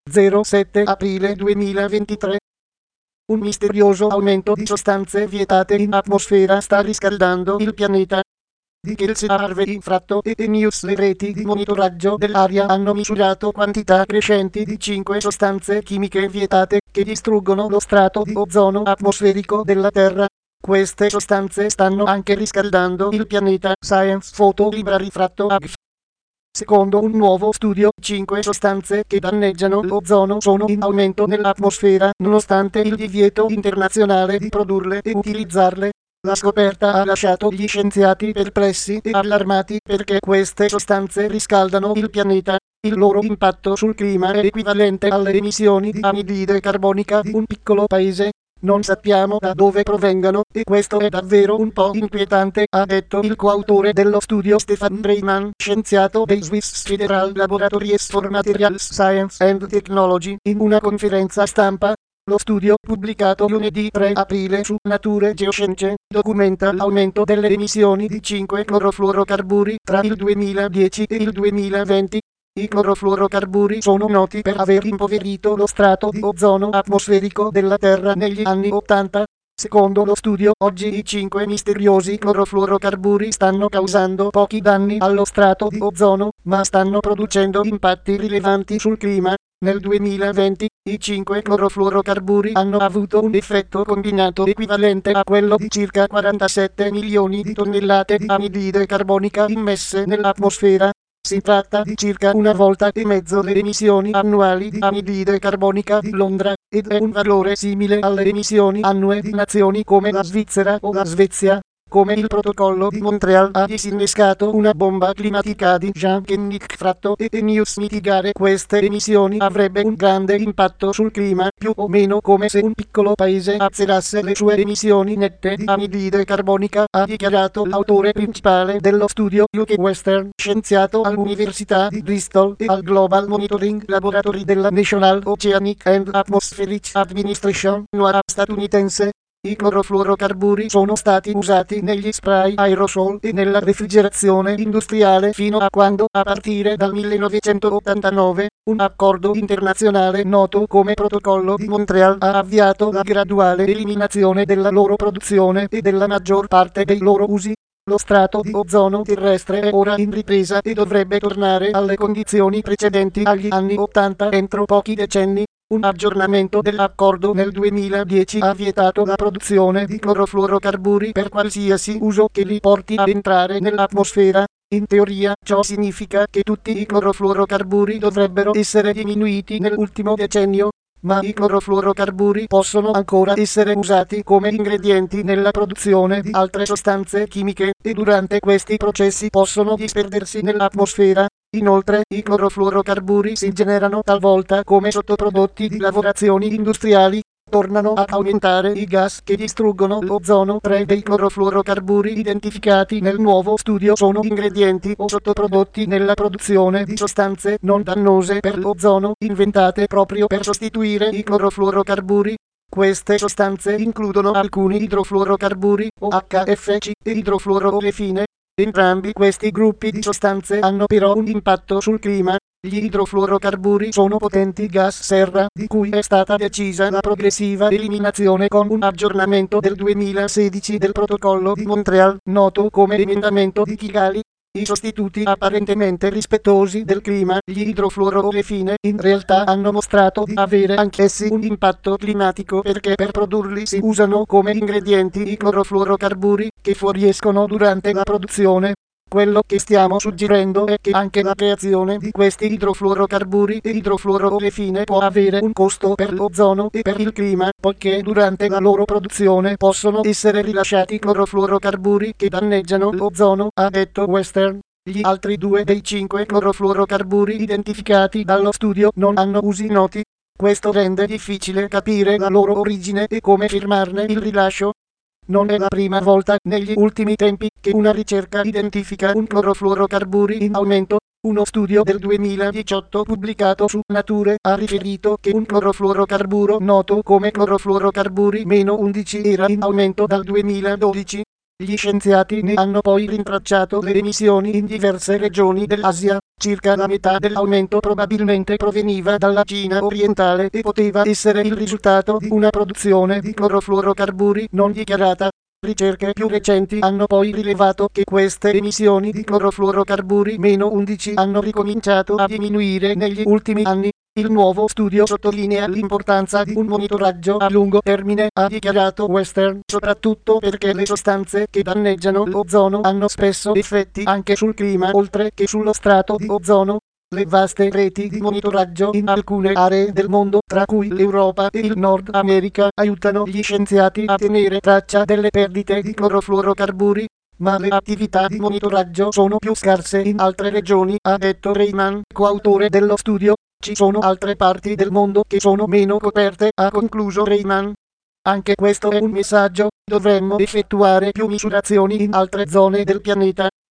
07 aprile 2023. Un misterioso aumento di sostanze vietate in atmosfera sta riscaldando il pianeta. Di Kelsey Harvey infratto e News, le reti di monitoraggio dell'aria hanno misurato quantità crescenti di 5 sostanze chimiche vietate che distruggono lo strato di ozono atmosferico della Terra. Queste sostanze stanno anche riscaldando il pianeta. Science Photo Library _AGF. Secondo un nuovo studio, 5 sostanze che danneggiano l'ozono sono in aumento nell'atmosfera, nonostante il divieto internazionale di produrle e utilizzarle. La scoperta ha lasciato gli scienziati perplessi e allarmati perché queste sostanze riscaldano il pianeta. Il loro impatto sul clima è equivalente alle emissioni di anidride carbonica di un piccolo paese. Non sappiamo da dove provengano e questo è davvero un po' inquietante, ha detto il coautore dello studio Stefan Reimann, scienziato dei Swiss Federal Laboratories for Materials Science and Technology, in una conferenza stampa. Lo studio, pubblicato lunedì 3 aprile su Nature Geoscience, documenta l'aumento delle emissioni di 5 clorofluorocarburi tra il 2010 e il 2020. I clorofluorocarburi sono noti per aver impoverito lo strato di ozono atmosferico della Terra negli anni 80. Secondo lo studio, oggi i 5 misteriosi clorofluorocarburi stanno causando pochi danni allo strato di ozono, ma stanno producendo impatti rilevanti sul clima. Nel 2020, i 5 clorofluorocarburi hanno avuto un effetto combinato equivalente a quello di circa 47 milioni di tonnellate di anidride carbonica immesse nell'atmosfera. Si tratta di circa una volta e mezzo le emissioni annuali di anidride carbonica di Londra, ed è un valore simile alle emissioni annue di nazioni come la Svizzera o la Svezia. Come il protocollo di Montreal ha disinnescato una bomba climatica di Jean Kennick fratto e News, mitigare queste emissioni avrebbe un grande impatto sul clima, più o meno come se un piccolo paese azzerasse le sue emissioni nette di anidride carbonica, ha dichiarato l'autore principale dello studio UK Western, scienziato all'Università di Bristol e al Global Monitoring Laboratory della National Oceanic and Atmospheric Administration, NOAA statunitense. I clorofluorocarburi sono stati usati negli spray aerosol e nella refrigerazione industriale fino a quando, a partire dal 1989, un accordo internazionale noto come Protocollo di Montreal ha avviato la graduale eliminazione della loro produzione e della maggior parte dei loro usi. Lo strato di ozono terrestre è ora in ripresa e dovrebbe tornare alle condizioni precedenti agli anni 80 entro pochi decenni. Un aggiornamento dell'accordo nel 2010 ha vietato la produzione di clorofluorocarburi per qualsiasi uso che li porti ad entrare nell'atmosfera. In teoria, ciò significa che tutti i clorofluorocarburi dovrebbero essere diminuiti nell'ultimo decennio, ma i clorofluorocarburi possono ancora essere usati come ingredienti nella produzione di altre sostanze chimiche, e durante questi processi possono disperdersi nell'atmosfera. Inoltre, i clorofluorocarburi si generano talvolta come sottoprodotti di lavorazioni industriali. Tornano ad aumentare i gas che distruggono l'ozono. 3 dei clorofluorocarburi identificati nel nuovo studio sono ingredienti o sottoprodotti nella produzione di sostanze non dannose per l'ozono, inventate proprio per sostituire i clorofluorocarburi. Queste sostanze includono alcuni idrofluorocarburi o HFC e idrofluoroolefine. Entrambi questi gruppi di sostanze hanno però un impatto sul clima. Gli idrofluorocarburi sono potenti gas serra, di cui è stata decisa la progressiva eliminazione con un aggiornamento del 2016 del Protocollo di Montreal, noto come Emendamento di Kigali. I sostituti apparentemente rispettosi del clima, gli idrofluoroolefine, in realtà hanno mostrato di avere anch'essi un impatto climatico perché per produrli si usano come ingredienti i clorofluorocarburi, che fuoriescono durante la produzione. Quello che stiamo suggerendo è che anche la creazione di questi idrofluorocarburi e idrofluoroolefine può avere un costo per l'ozono e per il clima, poiché durante la loro produzione possono essere rilasciati clorofluorocarburi che danneggiano l'ozono, ha detto Western. Gli altri 2 dei 5 clorofluorocarburi identificati dallo studio non hanno usi noti. Questo rende difficile capire la loro origine e come fermarne il rilascio. Non è la prima volta negli ultimi tempi che una ricerca identifica un clorofluorocarburi in aumento. Uno studio del 2018 pubblicato su Nature ha riferito che un clorofluorocarburo noto come clorofluorocarburi -11 era in aumento dal 2012. Gli scienziati ne hanno poi rintracciato le emissioni in diverse regioni dell'Asia. Circa la metà dell'aumento probabilmente proveniva dalla Cina orientale e poteva essere il risultato di una produzione di clorofluorocarburi non dichiarata. Ricerche più recenti hanno poi rilevato che queste emissioni di clorofluorocarburi -11 hanno ricominciato a diminuire negli ultimi anni. Il nuovo studio sottolinea l'importanza di un monitoraggio a lungo termine, ha dichiarato Western, soprattutto perché le sostanze che danneggiano l'ozono hanno spesso effetti anche sul clima oltre che sullo strato di ozono. Le vaste reti di monitoraggio in alcune aree del mondo, tra cui l'Europa e il Nord America, aiutano gli scienziati a tenere traccia delle perdite di clorofluorocarburi. Ma le attività di monitoraggio sono più scarse in altre regioni, ha detto Rayman, coautore dello studio. Ci sono altre parti del mondo che sono meno coperte, ha concluso Rayman. Anche questo è un messaggio: dovremmo effettuare più misurazioni in altre zone del pianeta.